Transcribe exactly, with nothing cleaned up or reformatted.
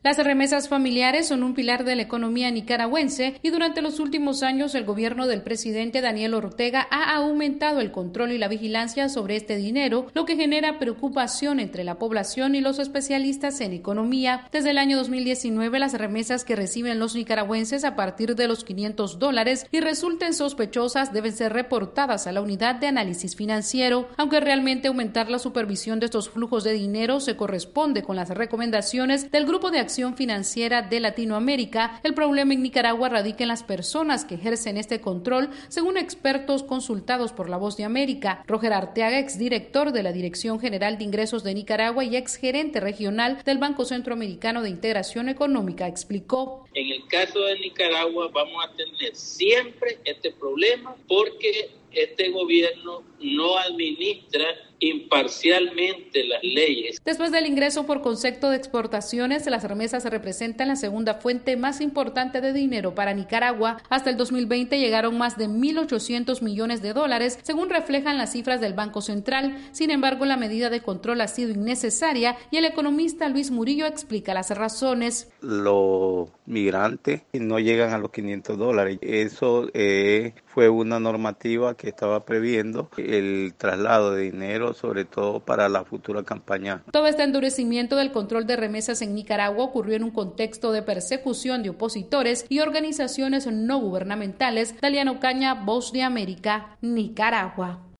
Las remesas familiares son un pilar de la economía nicaragüense y durante los últimos años el gobierno del presidente Daniel Ortega ha aumentado el control y la vigilancia sobre este dinero, lo que genera preocupación entre la población y los especialistas en economía. Desde el año dos mil diecinueve, las remesas que reciben los nicaragüenses a partir de los quinientos dólares y resulten sospechosas deben ser reportadas a la unidad de análisis financiero. Aunque realmente aumentar la supervisión de estos flujos de dinero se corresponde con las recomendaciones del Grupo de Acción Financiera de Latinoamérica, el problema en Nicaragua radica en las personas que ejercen este control, según expertos consultados por La Voz de América. Roger Arteaga, exdirector de la Dirección General de Ingresos de Nicaragua y exgerente regional del Banco Centroamericano de Integración Económica, explicó: En el caso de Nicaragua vamos a tener siempre este problema porque este gobierno no administra imparcialmente las leyes. Después del ingreso por concepto de exportaciones, las remesas representan la segunda fuente más importante de dinero para Nicaragua. Hasta el dos mil veinte llegaron más de mil ochocientos millones de dólares, según reflejan las cifras del Banco Central. Sin embargo, la medida de control ha sido innecesaria y el economista Luis Murillo explica las razones. Los migrantes no llegan a los quinientos dólares. Eso eh, fue una normativa que estaba previendo el traslado de dinero, sobre todo para la futura campaña. Todo este endurecimiento del control de remesas en Nicaragua ocurrió en un contexto de persecución de opositores y organizaciones no gubernamentales. Daliano Caña, Voz de América, Nicaragua.